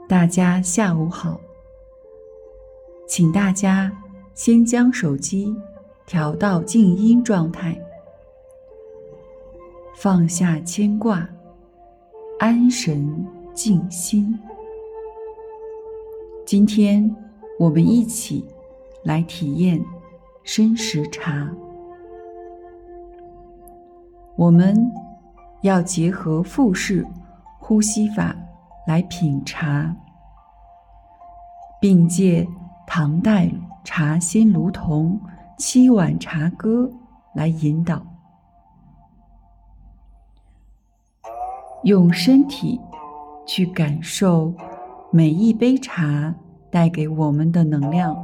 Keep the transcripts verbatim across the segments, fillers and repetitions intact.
大家下午好，请大家先将手机调到静音状态，放下牵挂，安神静心。今天我们一起来体验生食茶。我们要结合腹式呼吸法来品茶，并借唐代茶仙卢仝七碗茶歌来引导，用身体去感受每一杯茶带给我们的能量。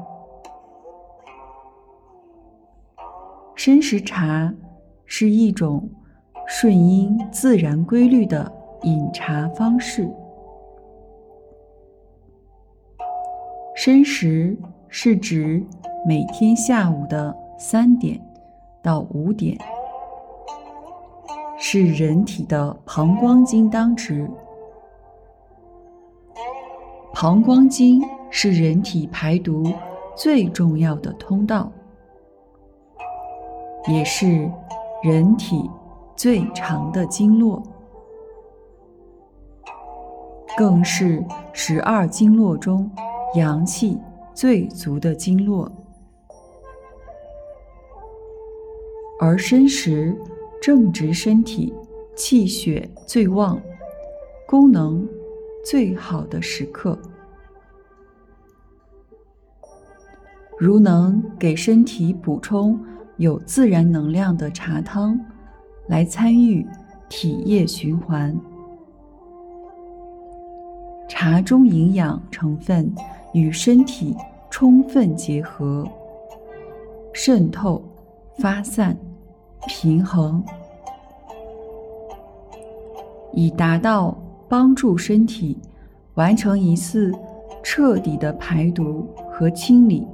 生食茶是一种顺应自然规律的饮茶方式。生食是指每天下午的三点到五点，是人体的膀胱经当值。膀胱经是人体排毒最重要的通道，也是人体最长的经络，更是十二经络中阳气最足的经络。而生食正值身体气血最旺、功能最好的时刻，如能给身体补充有自然能量的茶汤，来参与体液循环，茶中营养成分与身体充分结合，渗透、发散、平衡，以达到帮助身体完成一次彻底的排毒和清理。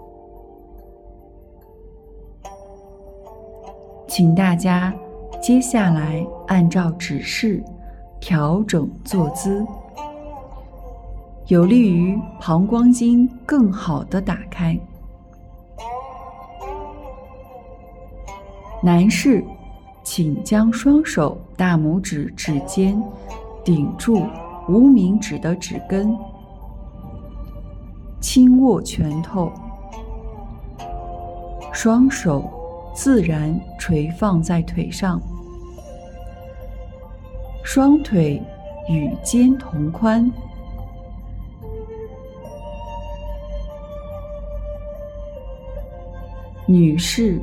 请大家接下来按照指示调整坐姿，有利于膀胱经更好地打开。男士请将双手大拇指指尖顶住无名指的指根，轻握拳头，双手自然垂放在腿上，双腿与肩同宽。女士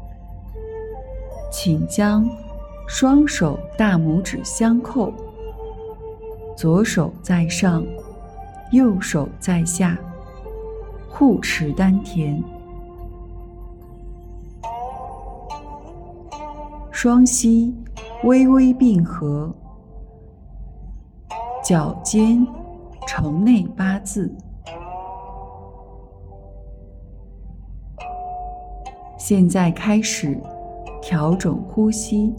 请将双手大拇指相扣，左手在上，右手在下，护持丹田，双膝微微并合，脚尖呈内八字。现在开始调整呼吸，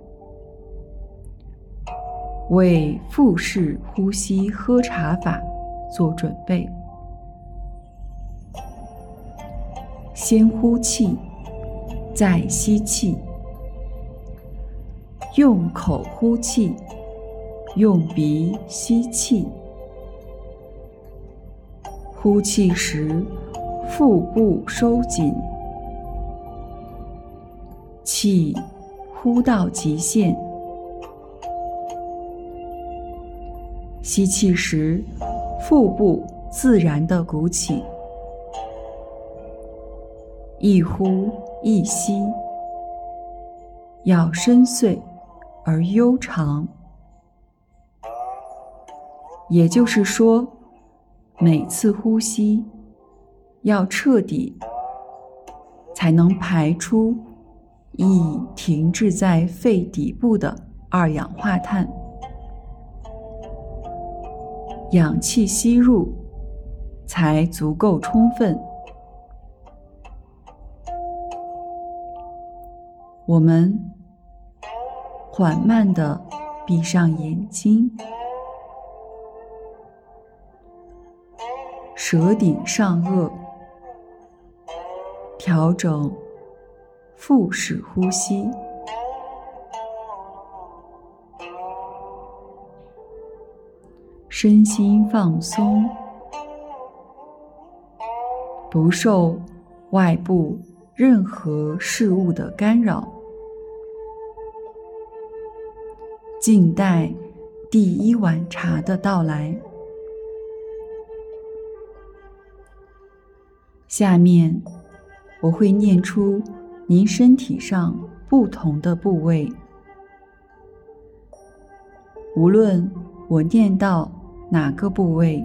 为腹式呼吸喝茶法做准备。先呼气，再吸气，用口呼气，用鼻吸气。呼气时，腹部收紧，气呼到极限。吸气时，腹部自然地鼓起，一呼一吸，要深邃而悠长。也就是说，每次呼吸要彻底，才能排出易停滞在肺底部的二氧化碳，氧气吸入才足够充分。我们缓慢地闭上眼睛， 舌顶上颚，调整腹式呼吸。身心放松，不受外部任何事物的干扰，静待第一碗茶的到来。下面我会念出您身体上不同的部位，无论我念到哪个部位，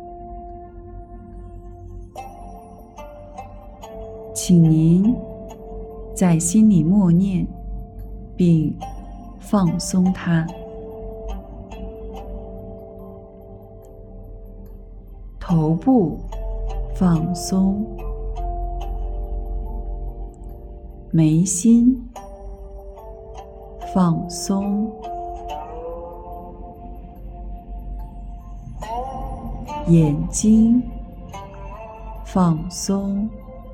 请您在心里默念并放松它。头部放松，眉心放松，眼睛放松，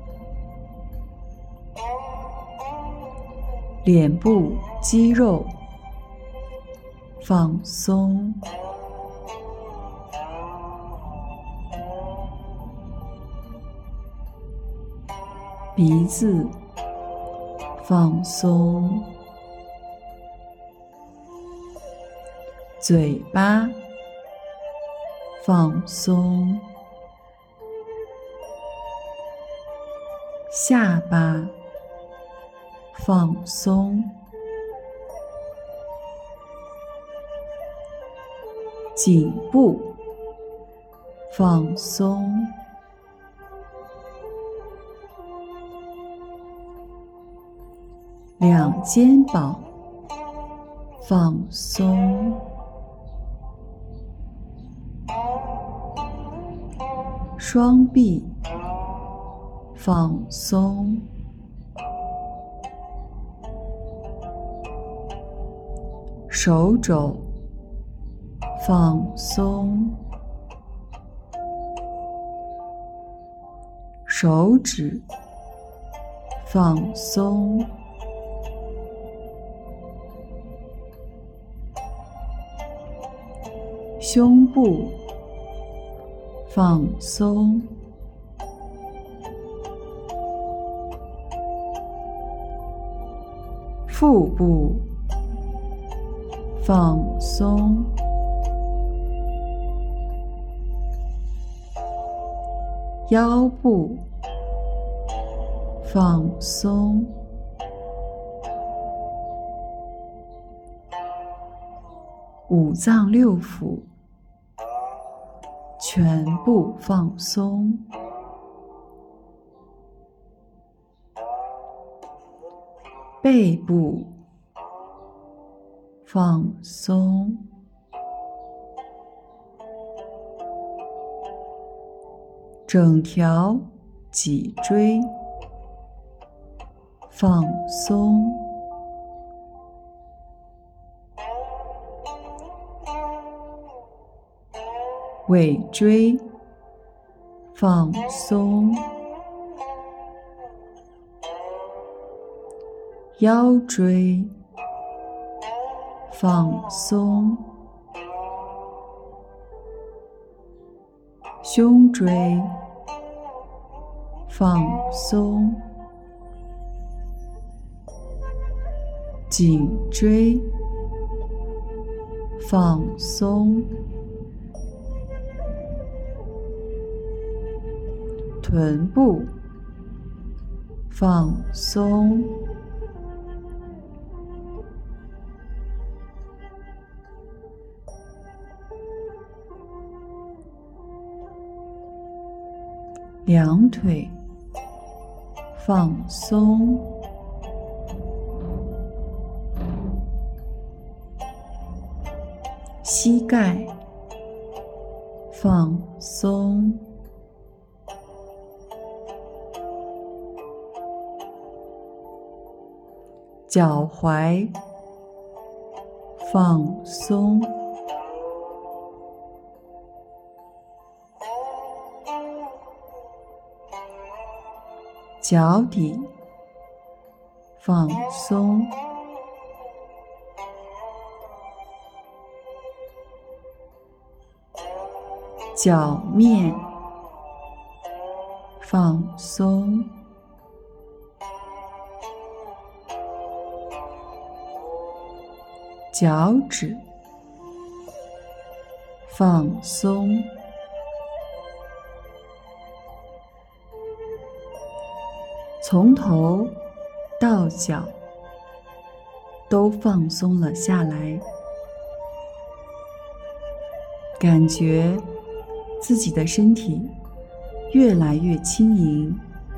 脸部肌肉放松，鼻子放松，嘴巴放松，下巴放松，颈部放松，两肩膀放松，双臂放松，手肘放松，手指放松，胸部放松，腹部放松，腰部放松，五脏六腑全部放松，背部放松，整条脊椎放松，尾椎放松，腰椎放松，胸椎放松，颈椎放松，臀部放松，两腿放松，膝盖放松，脚踝放松， 脚底放松，脚面放松，脚趾放松，从头到脚都放松了下来，感觉自己的身体越来越轻盈。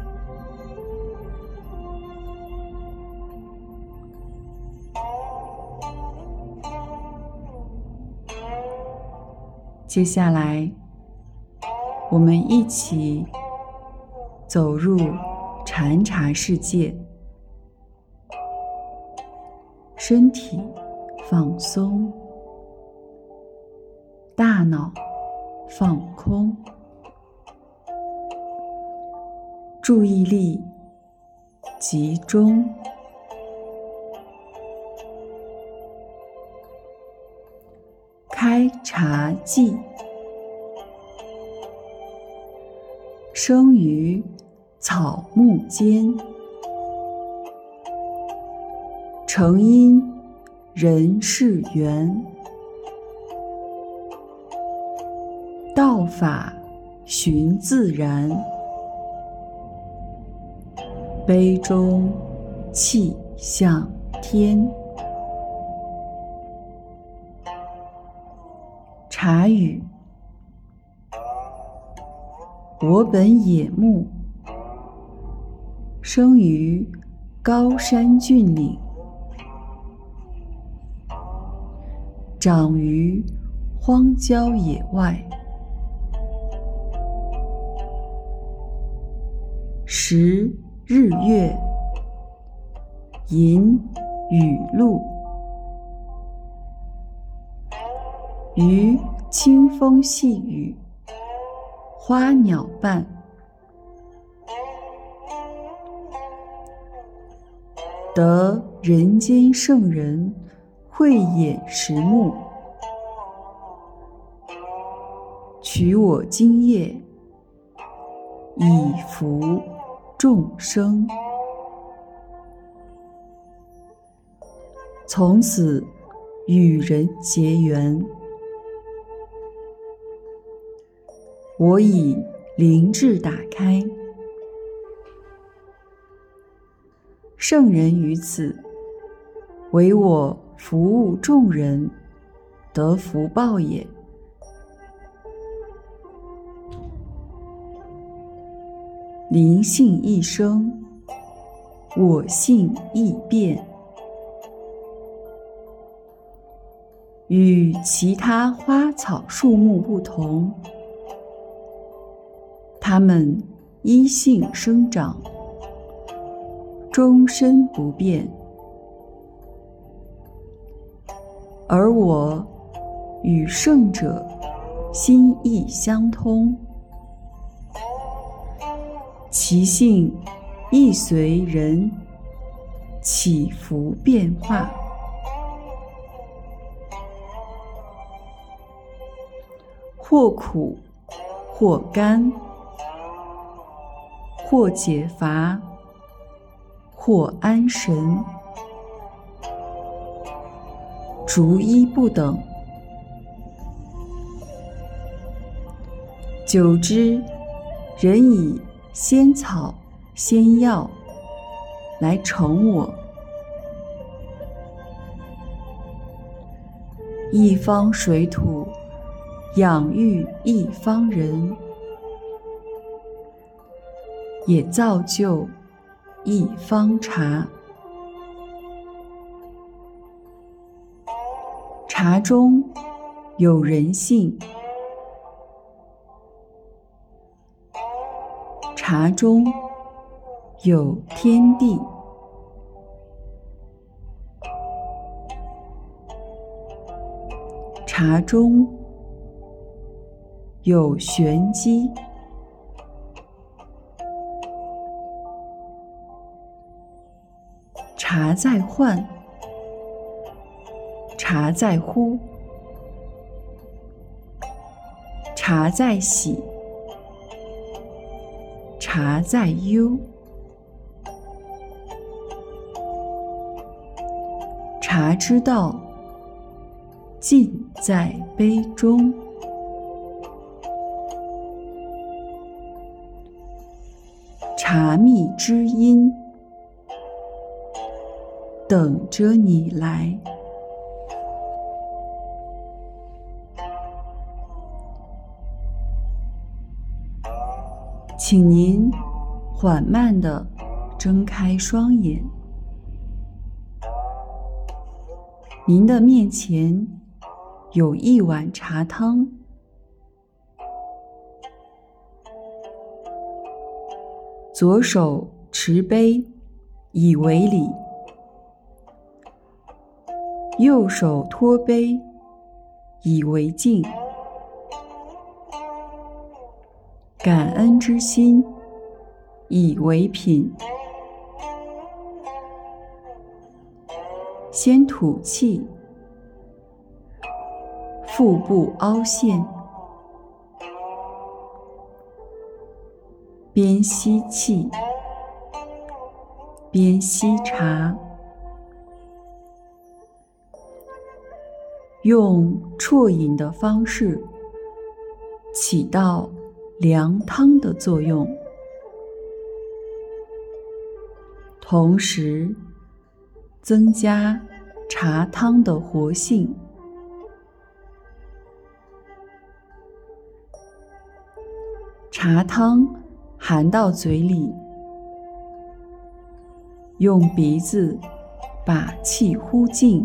接下来，我们一起走入禅茶世界，身体放松，大脑放空，注意力集中。开茶记，生于草木间，成因人世缘，道法循自然，杯中气向天。茶语：我本野木，生于高山峻岭，长于荒郊野外，食日月，饮雨露，于清风细雨，花鸟伴，得人间圣人慧眼识目，取我今夜，以服众生。从此与人结缘，我以灵智打开，圣人于此，为我服务众人，得福报也。灵性一生，我性易变，与其他花草树木不同，它们依性生长，终身不变，而我与圣者心意相通，其性亦随人起伏变化，或苦或甘，或解乏，或安神，逐一不等。久之，人以仙草仙药来成我，一方水土养育一方人，也造就一方茶。茶中有人性，茶中有天地，茶中有玄机， 茶在涣，茶在乎，茶在喜，茶在忧，茶之道，尽在杯中。茶蜜知音，等着你来。请您缓慢地睁开双眼，您的面前有一碗茶汤，左手持杯以为礼，右手托杯以为敬。感恩之心以为品。先吐气，腹部凹陷，边吸气边吸茶，用啜饮的方式起到凉汤的作用，同时增加茶汤的活性。茶汤含到嘴里，用鼻子把气呼尽，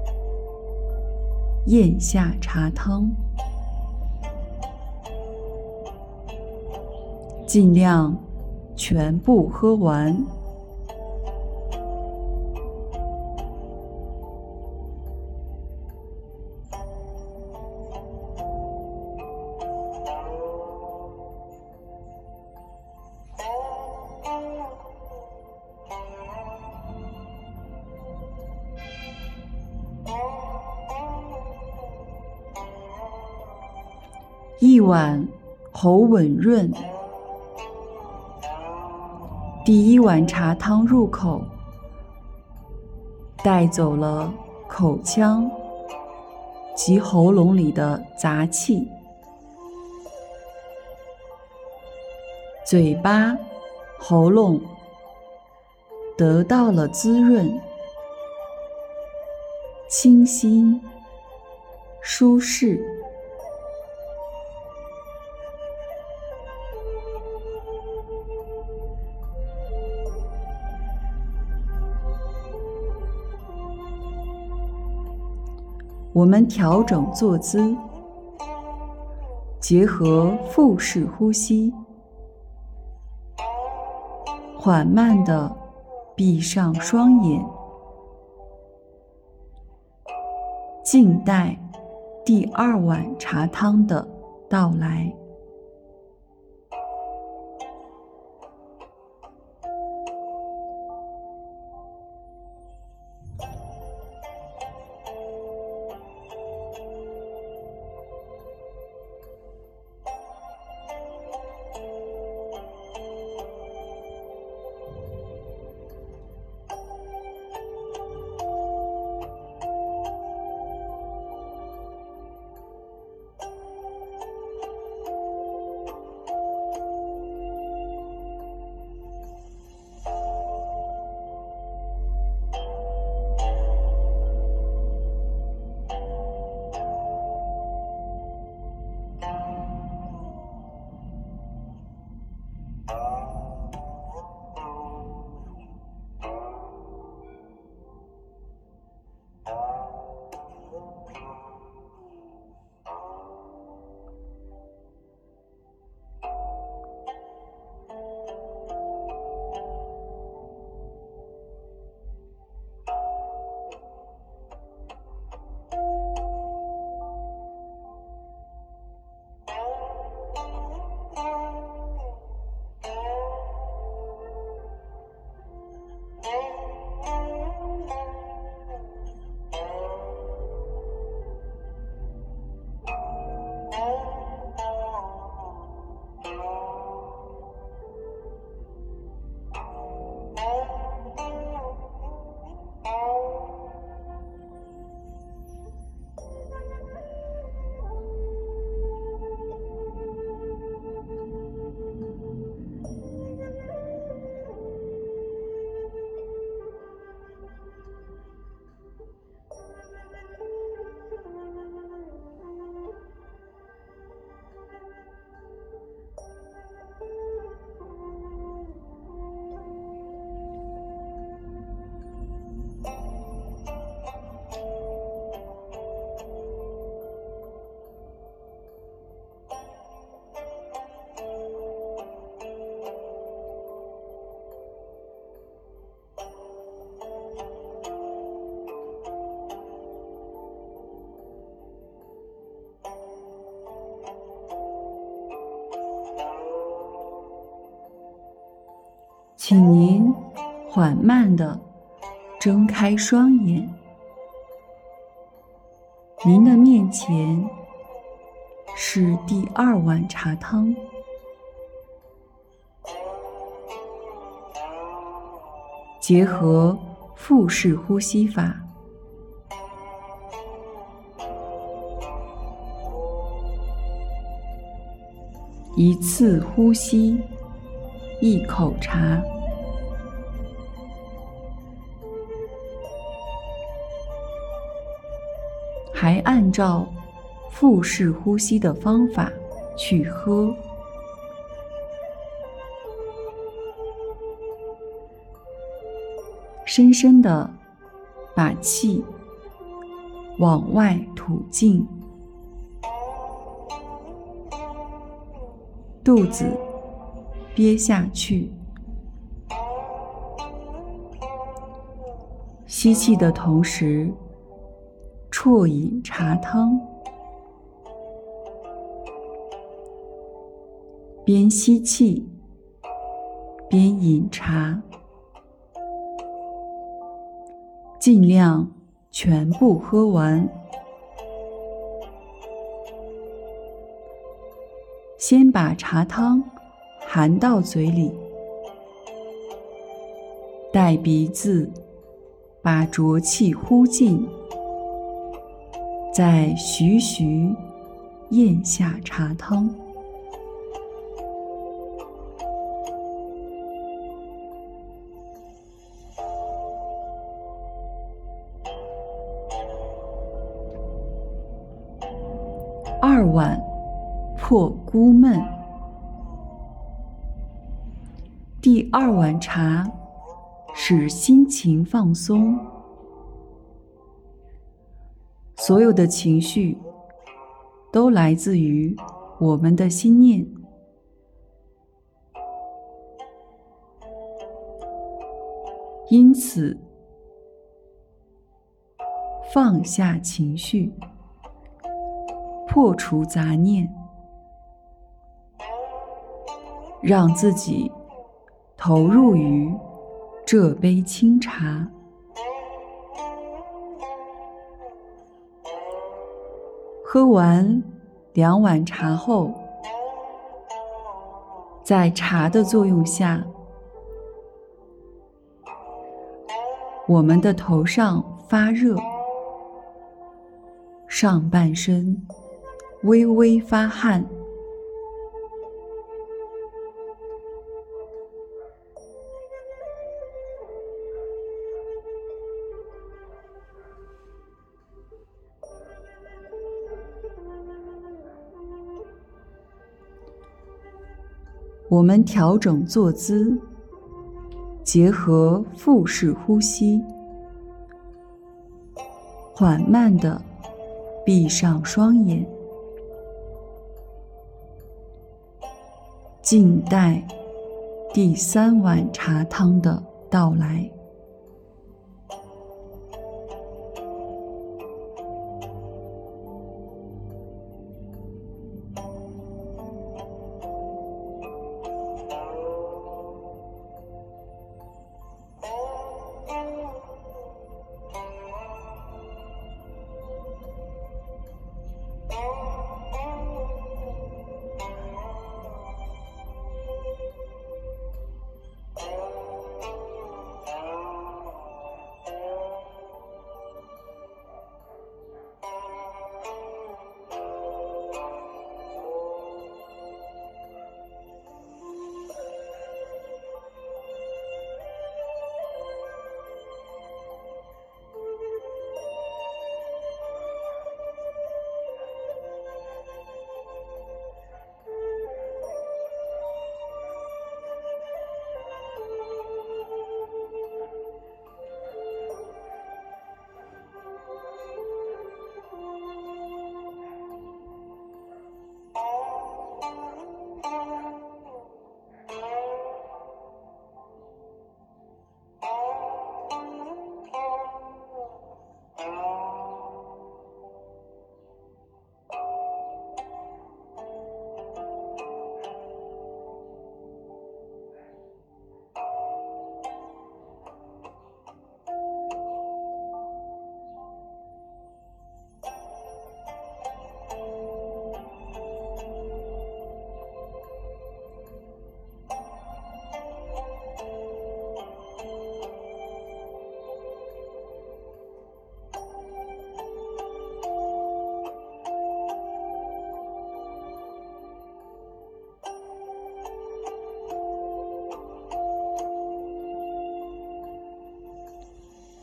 咽下茶汤。尽量全部喝完。一碗喉稳润，第一碗茶汤入口，带走了口腔及喉咙里的杂气，嘴巴、喉咙得到了滋润，清新、舒适。我们调整坐姿，结合腹式呼吸，缓慢地闭上双眼，静待第二碗茶汤的到来。 请您缓慢地睁开双眼，您的面前是第二碗茶汤。结合腹式呼吸法，一次呼吸一口茶，还按照腹式呼吸的方法去喝。深深地把气往外吐尽，肚子憋下去，吸气的同时啜饮茶汤，边吸气边饮茶，尽量全部喝完。先把茶汤含到嘴里，带鼻子把浊气呼尽，再徐徐咽下茶汤。二碗破孤闷。第二碗茶使心情放松，所有的情绪都来自于我们的心念。因此，放下情绪，破除杂念，让自己投入于这杯清茶。喝完两碗茶后，在茶的作用下，我们的头上发热，上半身微微发汗，我们调整坐姿，结合腹式呼吸，缓慢地闭上双眼，静待第三碗茶汤的到来。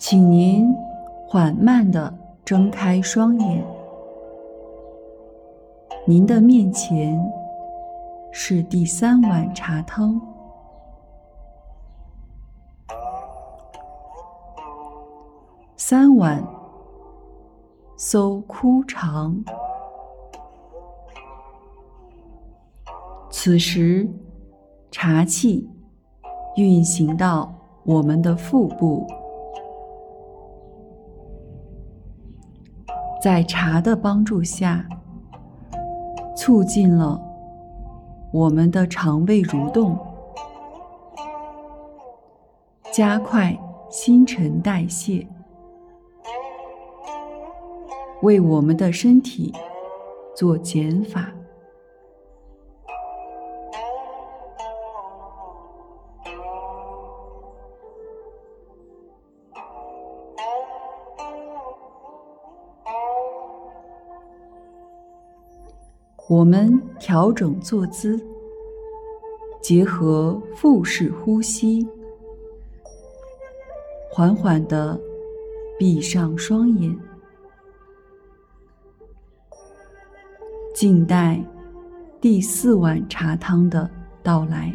请您缓慢地睁开双眼，您的面前是第三碗茶汤。三碗搜枯肠，此时茶气运行到我们的腹部，在茶的帮助下，促进了我们的肠胃蠕动，加快新陈代谢，为我们的身体做减法。我们调整坐姿，结合腹式呼吸，缓缓地闭上双眼，静待第四碗茶汤的到来。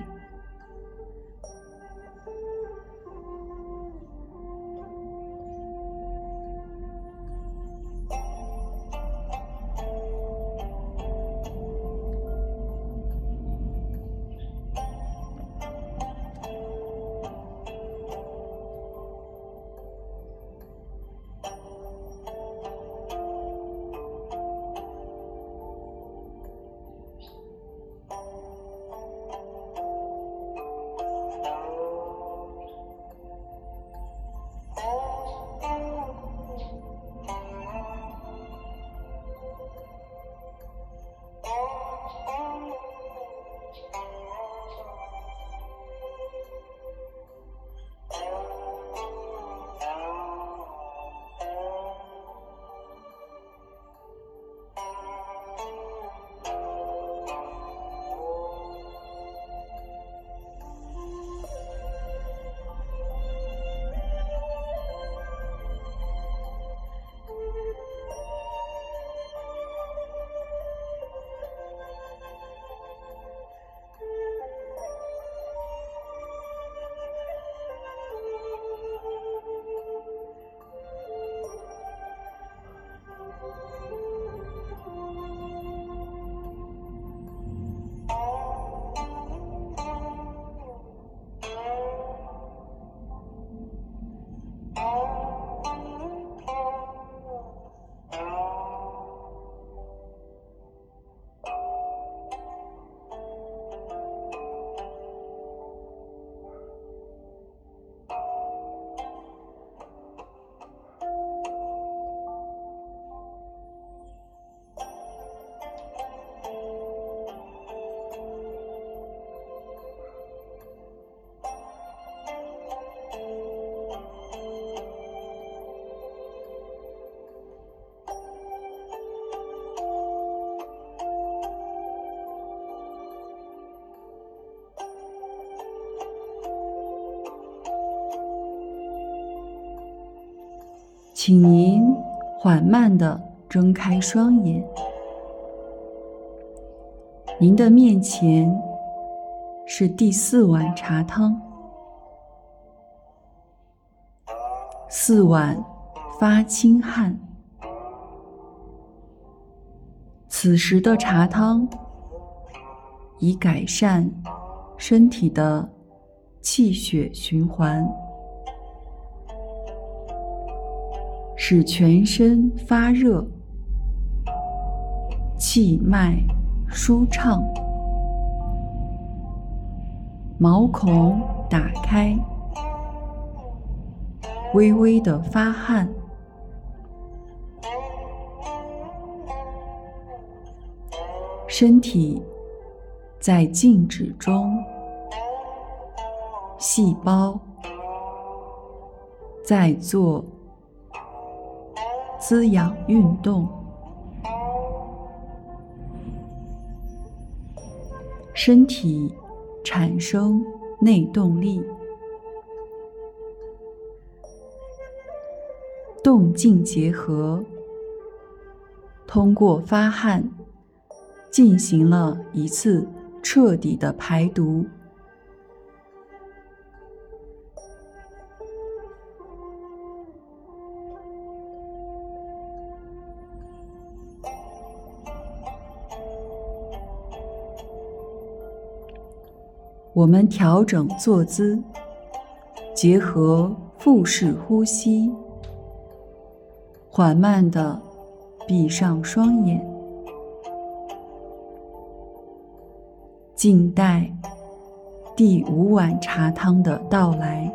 请您缓慢地睁开双眼，您的面前是第四碗茶汤。四碗发清汗，此时的茶汤以改善身体的气血循环，使全身发热，气脉舒畅，毛孔打开，微微的发汗，身体在静止中，细胞在做滋养运动，身体产生内动力， 动静结合，通过发汗进行了一次彻底的排毒。我们调整坐姿，结合腹式呼吸，缓慢地闭上双眼，静待第五碗茶汤的到来。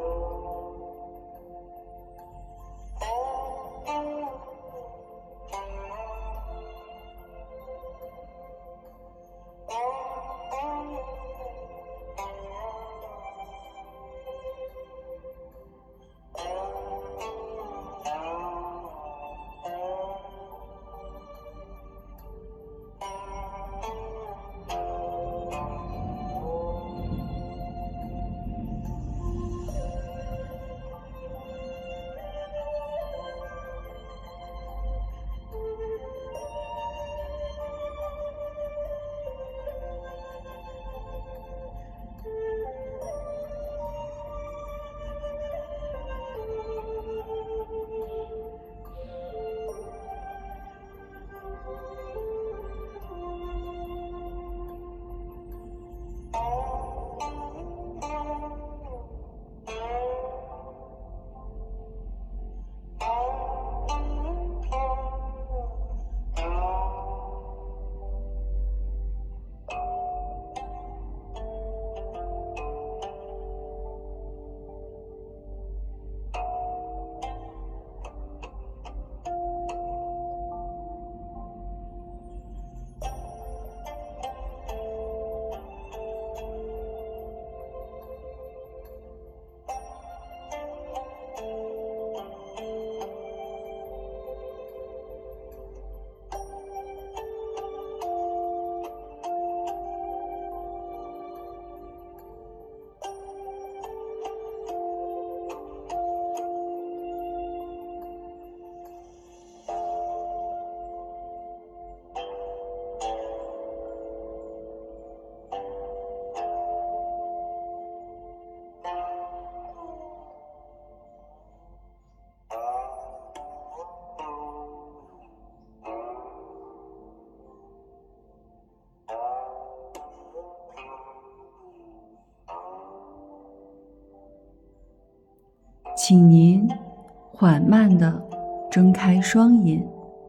请您缓慢地睁开双眼，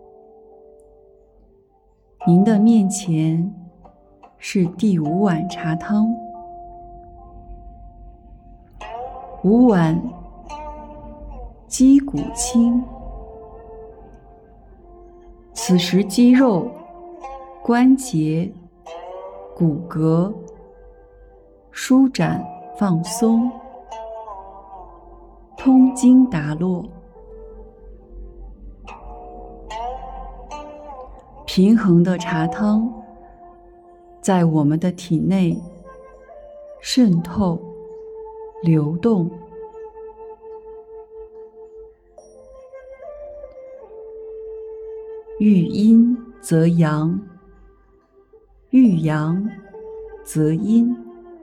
您的面前是第五碗茶汤，五碗鸡骨清，此时肌肉、关节、骨骼舒展放松，通经达络，平衡的茶汤在我们的体内渗透、流动。遇阴则阳，遇阳则阴，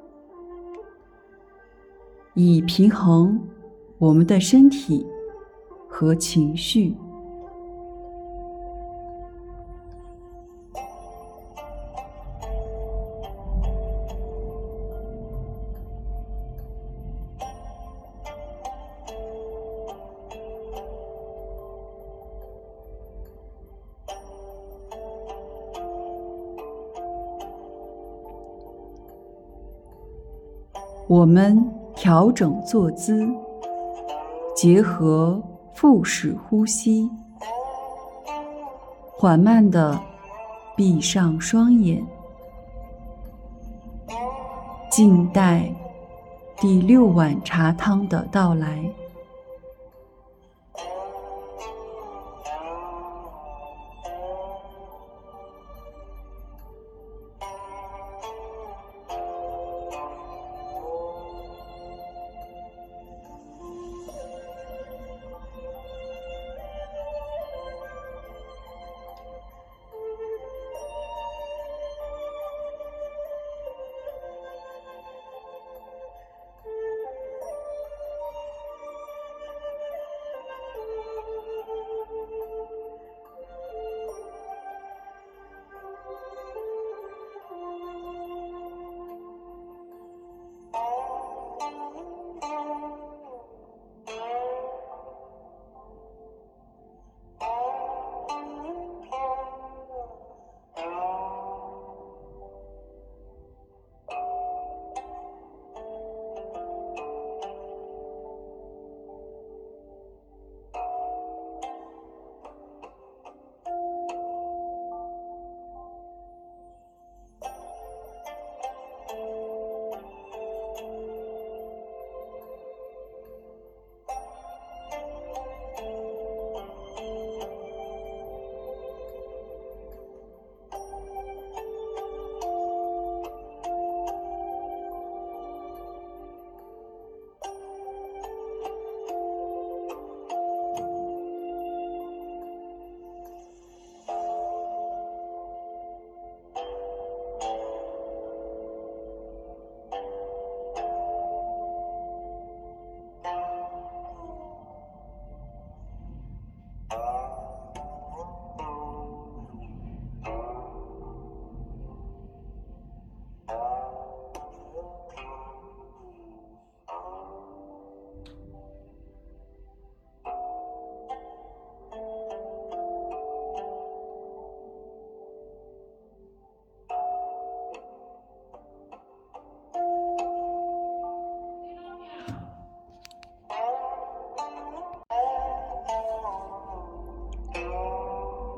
以平衡我们的身体和情绪。我们调整坐姿，结合腹式呼吸，缓慢地闭上双眼，静待第六碗茶汤的到来。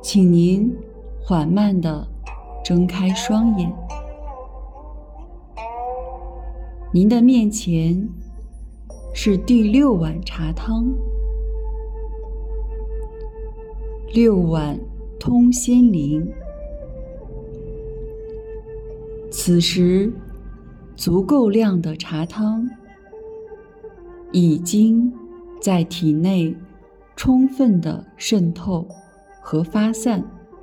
请您缓慢地睁开双眼。您的面前是第六碗茶汤，六碗通仙灵。此时足够量的茶汤已经在体内充分的渗透和发散，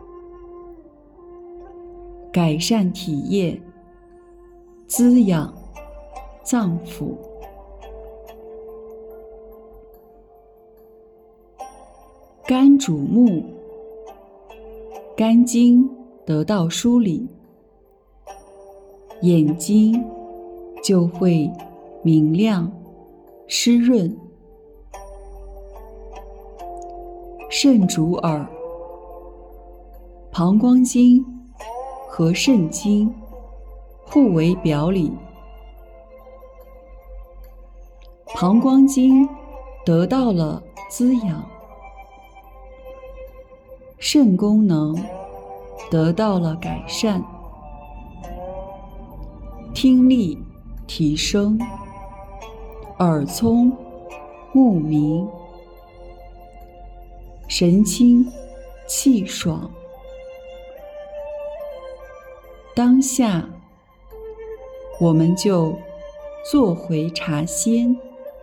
改善体液，滋养脏腑。肝主目，肝经得到梳理，眼睛就会明亮湿润。肾主耳，膀胱经和肾经互为表里，膀胱经得到了滋养，肾功能得到了改善，听力提升，耳聪目明，神清气爽。当下我们就做回茶仙。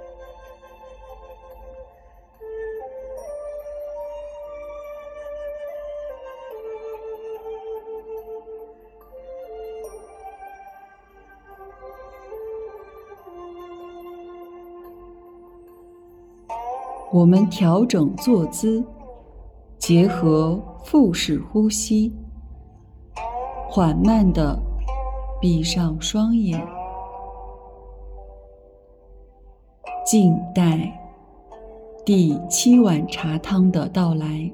我们调整坐姿，结合腹式呼吸，缓慢地闭上双眼，静待第七碗茶汤的到来。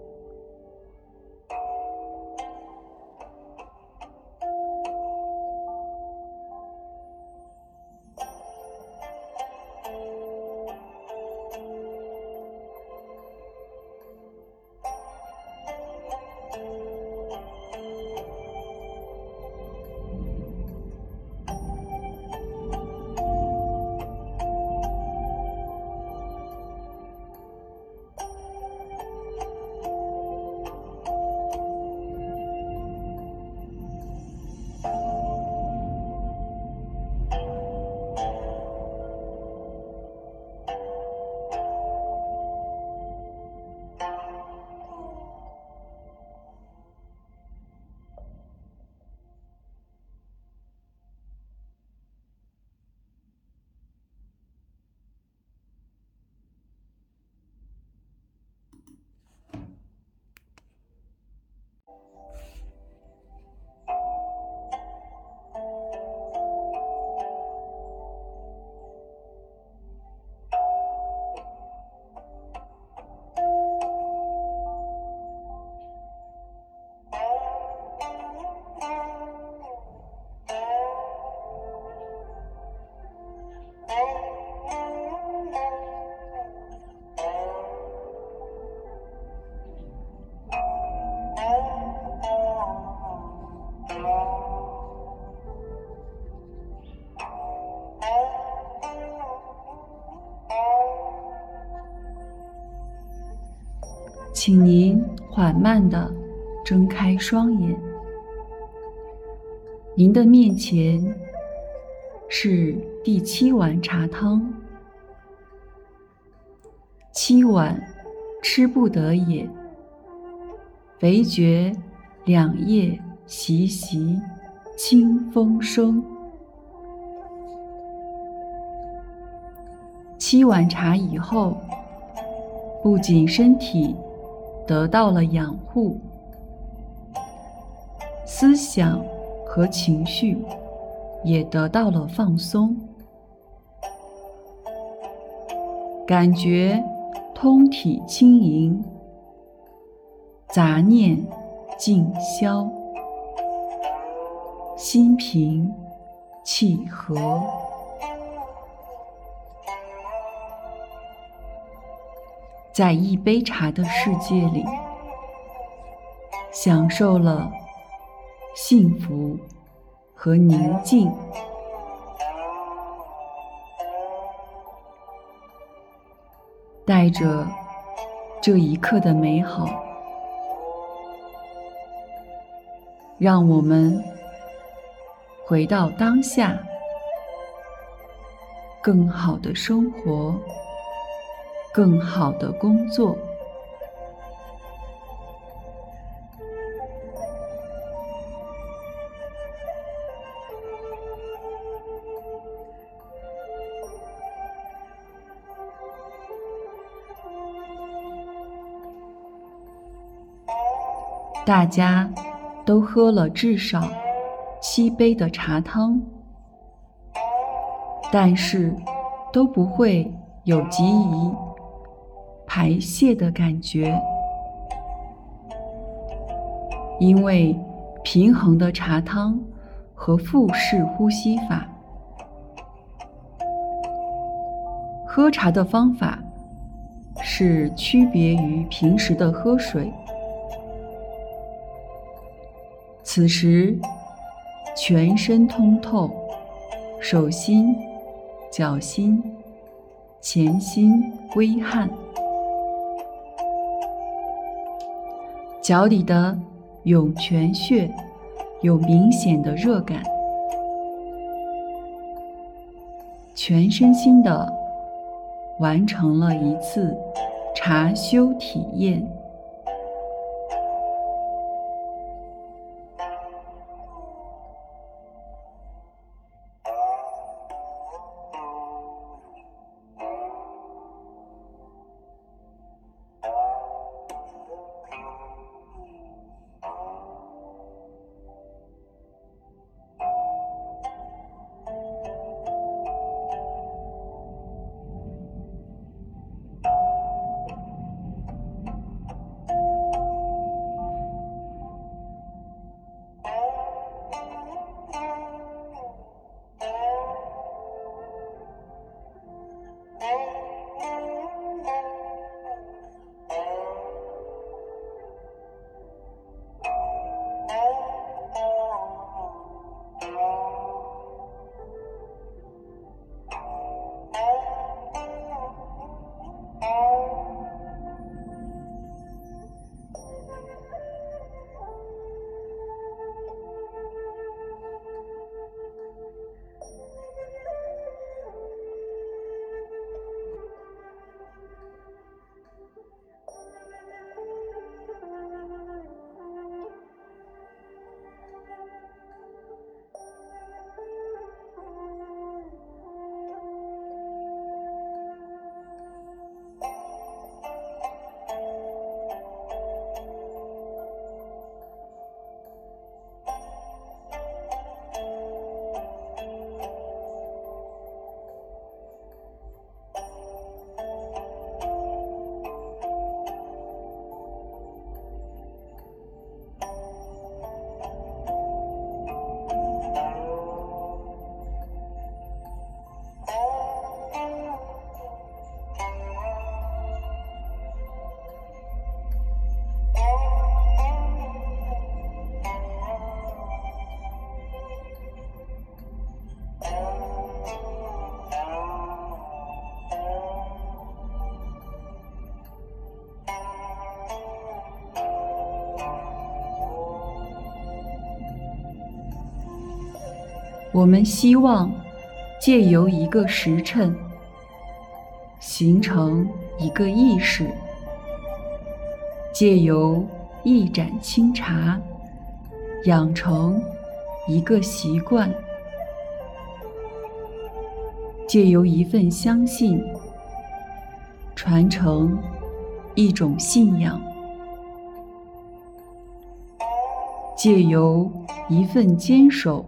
请您缓慢地睁开双眼。您的面前是第七碗茶汤，七碗吃不得也，唯觉两腋习习，清风生。七碗茶以后，不仅身体得到了养护，思想和情绪也得到了放松，感觉通体轻盈，杂念尽消，心平气和。在一杯茶的世界里， 享受了幸福和宁静。带着这一刻的美好，让我们回到当下，更好的生活，更好的工作。大家都喝了至少七杯的茶汤，但是都不会有急于排泄的感觉，因为平衡的茶汤和腹式呼吸法。喝茶的方法是区别于平时的喝水。此时全身通透，手心、脚心、前心微汗，脚底的涌泉穴有明显的热感，全身心的完成了一次茶修体验。我们希望借由一个时辰，形成一个意识，借由一盏清茶，养成一个习惯，借由一份相信，传承一种信仰，借由一份坚守，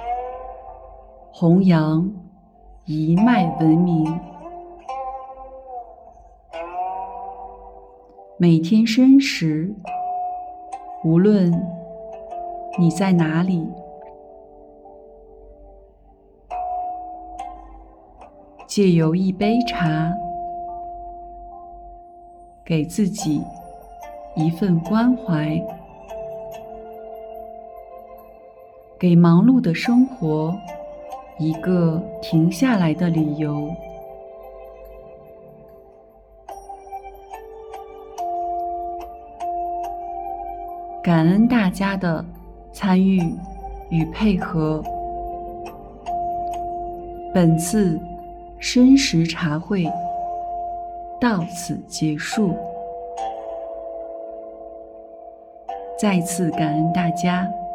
弘扬一脉文明。每天申时，无论你在哪里，借由一杯茶，给自己一份关怀， 给忙碌的生活一个停下来的理由。感恩大家的参与与配合。本次深食茶会到此结束，再次感恩大家。